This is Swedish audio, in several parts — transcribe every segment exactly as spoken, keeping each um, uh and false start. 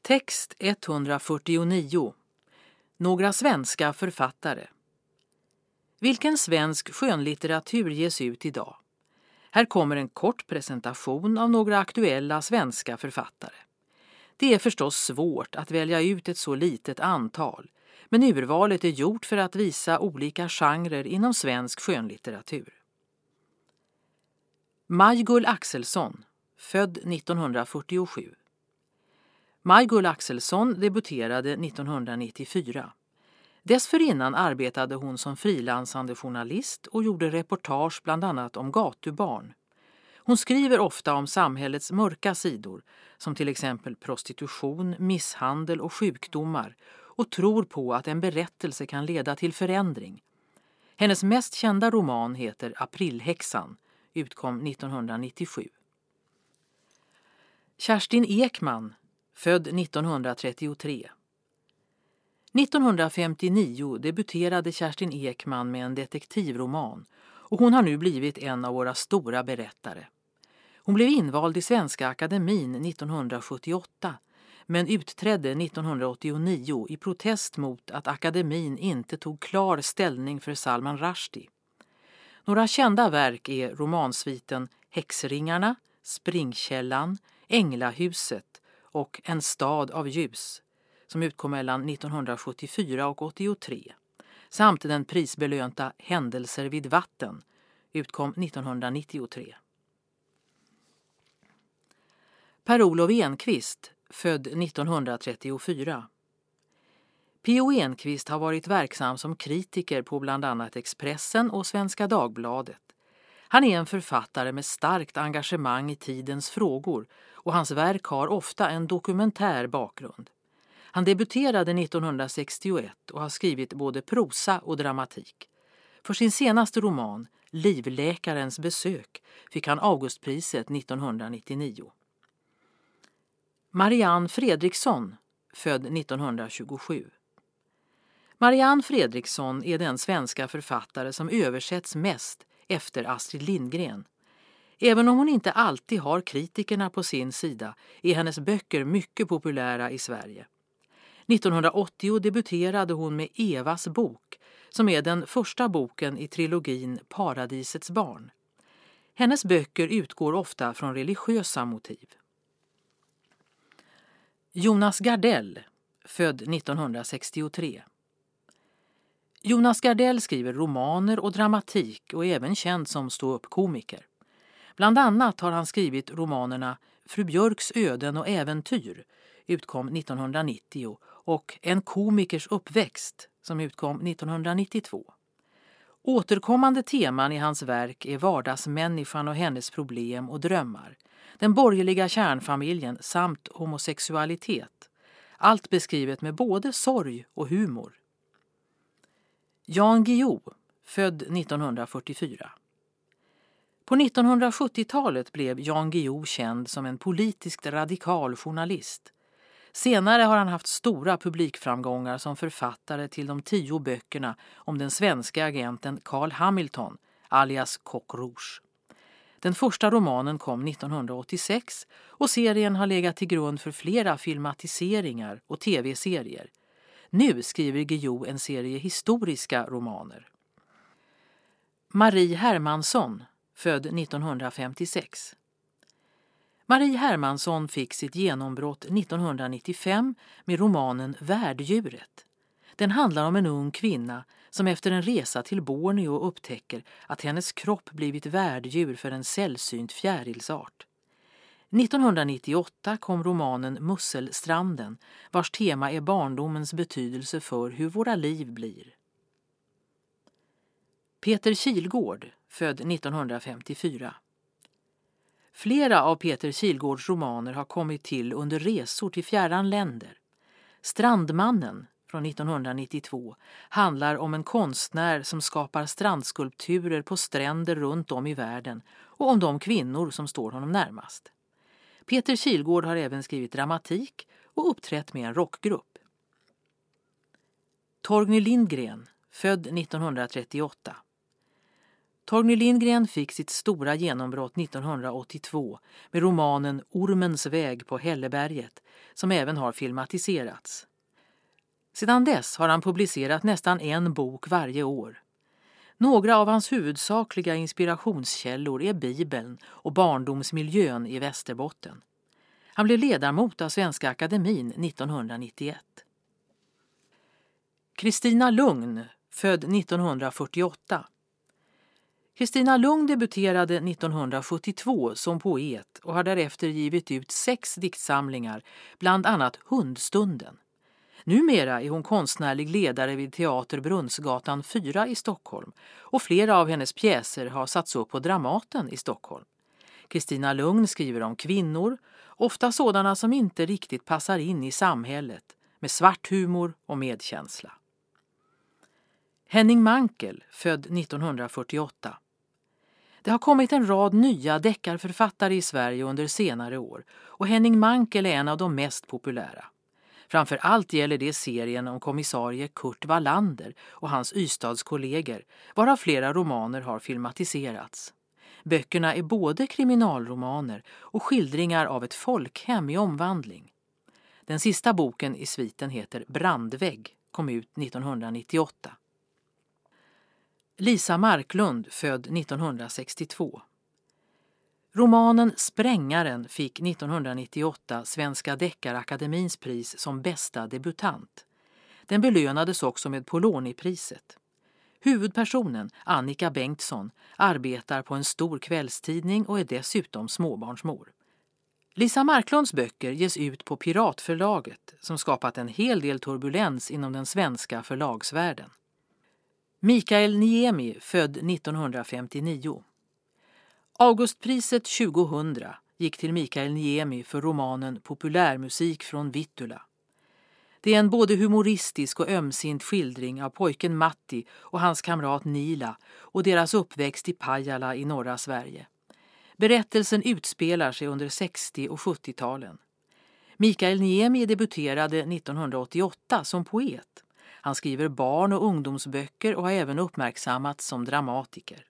Text etthundrafyrtionio. Några svenska författare. Vilken svensk skönlitteratur ges ut idag? Här kommer en kort presentation av några aktuella svenska författare. Det är förstås svårt att välja ut ett så litet antal, men urvalet är gjort för att visa olika genrer inom svensk skönlitteratur. Maj-Gull Axelsson, född nittonhundrafyrtiosju. Maj-Gull Axelsson debuterade nittonhundranittiofyra. Dessförinnan arbetade hon som frilansande journalist och gjorde reportage bland annat om gatubarn. Hon skriver ofta om samhällets mörka sidor, som till exempel prostitution, misshandel och sjukdomar, och tror på att en berättelse kan leda till förändring. Hennes mest kända roman heter Aprilhäxan, utkom nittonhundranittiosju. Kerstin Ekman, född nittonhundratrettiotre. nittonhundrafemtionio debuterade Kerstin Ekman med en detektivroman och hon har nu blivit en av våra stora berättare. Hon blev invald i Svenska Akademin nittonhundrasjuttioåtta men utträdde nittonhundraåttionio i protest mot att akademin inte tog klar ställning för Salman Rushdie. Några kända verk är romansviten Häxringarna, Springkällan, Änglahuset och En stad av ljus, som utkom mellan nittonhundrasjuttiofyra och åttiotre, samt den prisbelönta Händelser vid vatten, utkom nittonhundranittiotre. Per-Olof Enquist, född nittonhundratrettiofyra. P O Enquist har varit verksam som kritiker på bland annat Expressen och Svenska Dagbladet. Han är en författare med starkt engagemang i tidens frågor och hans verk har ofta en dokumentär bakgrund. Han debuterade nittonhundrasextioett och har skrivit både prosa och dramatik. För sin senaste roman, Livläkarens besök, fick han Augustpriset nittonhundranittionio. Marianne Fredriksson, född nittonhundratjugosju. Marianne Fredriksson är den svenska författare som översätts mest efter Astrid Lindgren. Även om hon inte alltid har kritikerna på sin sida är hennes böcker mycket populära i Sverige. nittonhundraåttio debuterade hon med Evas bok, som är den första boken i trilogin Paradisets barn. Hennes böcker utgår ofta från religiösa motiv. Jonas Gardell, född nittonhundrasextiotre. Jonas Gardell skriver romaner och dramatik och är även känd som ståuppkomiker. Bland annat har han skrivit romanerna Fru Björks öden och äventyr, utkom nittonhundranittio, och En komikers uppväxt, som utkom nittonhundranittiotvå. Återkommande teman i hans verk är vardagsmänniskan och hennes problem och drömmar, den borgerliga kärnfamiljen samt homosexualitet. Allt beskrivet med både sorg och humor. Jan Guillou, född nittonhundrafyrtiofyra. På nittonhundrasjuttiotalet blev Jan Guillou känd som en politiskt radikal journalist. Senare har han haft stora publikframgångar som författare till de tio böckerna om den svenska agenten Carl Hamilton, alias Coq Rouge. Den första romanen kom nittonhundraåttiosex och serien har legat till grund för flera filmatiseringar och tv-serier. Nu skriver Guillou en serie historiska romaner. Marie Hermansson, född nittonhundrafemtiosex. Marie Hermansson fick sitt genombrott nittonhundranittiofem med romanen Värddjuret. Den handlar om en ung kvinna som efter en resa till Borneo upptäcker att hennes kropp blivit värddjur för en sällsynt fjärilsart. nittonhundranittioåtta kom romanen Musselstranden, vars tema är barndomens betydelse för hur våra liv blir. Peter Kilgård, född nittonhundrafemtiofyra. Flera av Peter Kilgårds romaner har kommit till under resor till fjärran länder. Strandmannen från nittonhundranittiotvå handlar om en konstnär som skapar strandskulpturer på stränder runt om i världen och om de kvinnor som står honom närmast. Peter Kilgård har även skrivit dramatik och uppträtt med en rockgrupp. Torgny Lindgren, född nittonhundratrettioåtta. Torgny Lindgren fick sitt stora genombrott nittonhundraåttiotvå med romanen Ormens väg på Hälleberget, som även har filmatiserats. Sedan dess har han publicerat nästan en bok varje år. Några av hans huvudsakliga inspirationskällor är Bibeln och barndomsmiljön i Västerbotten. Han blev ledamot av Svenska Akademin nittonhundranittioett. Kristina Lugn, född nittonhundrafyrtioåtta. Kristina Lugn debuterade nittonhundrasjuttiotvå som poet och har därefter givit ut sex diktsamlingar, bland annat Hundstunden. Numera är hon konstnärlig ledare vid Teater Brunnsgatan fyra i Stockholm och flera av hennes pjäser har satts upp på Dramaten i Stockholm. Kristina Lugn skriver om kvinnor, ofta sådana som inte riktigt passar in i samhället, med svart humor och medkänsla. Henning Mankell, född nittonhundrafyrtioåtta. Det har kommit en rad nya deckarförfattare i Sverige under senare år och Henning Mankell är en av de mest populära. Framför allt gäller det serien om kommissarie Kurt Wallander och hans Ystadskollegor, varav flera romaner har filmatiserats. Böckerna är både kriminalromaner och skildringar av ett folkhem i omvandling. Den sista boken i sviten heter Brandvägg, kom ut nittonhundranittioåtta. Lisa Marklund, född nittonhundrasextiotvå. Romanen Sprängaren fick nittonhundranittioåtta Svenska Deckarakademins pris som bästa debutant. Den belönades också med Polonipriset. Huvudpersonen, Annika Bengtsson, arbetar på en stor kvällstidning och är dessutom småbarnsmor. Lisa Marklunds böcker ges ut på Piratförlaget som skapat en hel del turbulens inom den svenska förlagsvärlden. Mikael Niemi, född nittonhundrafemtionio. Augustpriset tjugohundra gick till Mikael Niemi för romanen Populärmusik från Vittula. Det är en både humoristisk och ömsint skildring av pojken Matti och hans kamrat Nila och deras uppväxt i Pajala i norra Sverige. Berättelsen utspelar sig under sextio- och sjuttio-talen. Mikael Niemi debuterade nittonhundraåttioåtta som poet. Han skriver barn- och ungdomsböcker och har även uppmärksammats som dramatiker.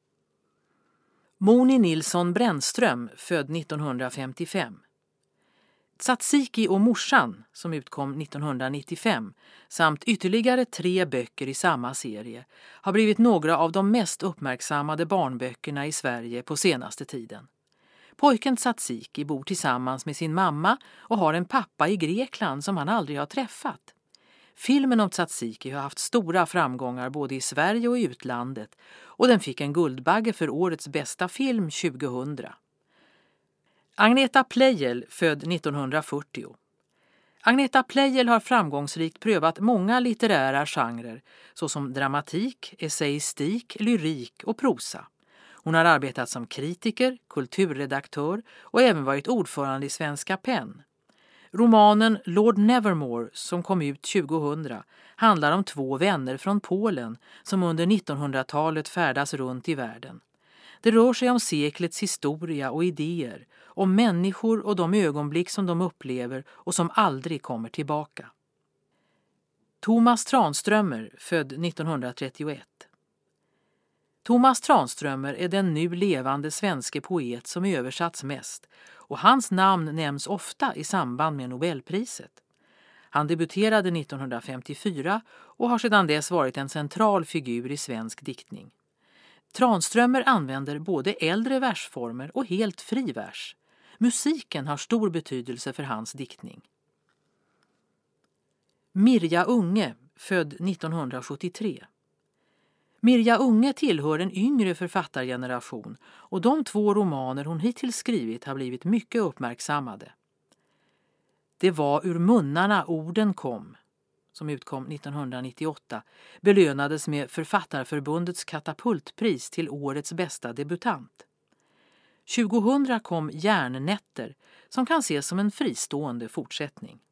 Moni Nilsson Brännström, född nittonhundrafemtiofem. Tsatsiki och morsan, som utkom nittonhundranittiofem, samt ytterligare tre böcker i samma serie, har blivit några av de mest uppmärksammade barnböckerna i Sverige på senaste tiden. Pojken Tsatsiki bor tillsammans med sin mamma och har en pappa i Grekland som han aldrig har träffat. Filmen om Tsatsiki har haft stora framgångar både i Sverige och i utlandet och den fick en Guldbagge för årets bästa film tjugohundra. Agneta Pleijel, född nittonhundrafyrtio. Agneta Pleijel har framgångsrikt prövat många litterära genrer såsom dramatik, essayistik, lyrik och prosa. Hon har arbetat som kritiker, kulturredaktör och även varit ordförande i Svenska Penn. Romanen Lord Nevermore, som kom ut tjugohundra, handlar om två vänner från Polen som under nittonhundratalet färdas runt i världen. Det rör sig om seklets historia och idéer, om människor och de ögonblick som de upplever och som aldrig kommer tillbaka. Thomas Tranströmer, född nittonhundratrettioett. Thomas Tranströmer är den nu levande svenske poet som översatts mest och hans namn nämns ofta i samband med Nobelpriset. Han debuterade nittonhundrafemtiofyra och har sedan dess varit en central figur i svensk diktning. Tranströmer använder både äldre versformer och helt fri vers. Musiken har stor betydelse för hans diktning. Mirja Unge, född nittonhundrasjuttiotre. Mirja Unge tillhör en yngre författargeneration och de två romaner hon hittills skrivit har blivit mycket uppmärksammade. Det var ur munnarna orden kom, som utkom nittonhundranittioåtta, belönades med Författarförbundets katapultpris till årets bästa debutant. tjugohundra kom Järnnätter, som kan ses som en fristående fortsättning.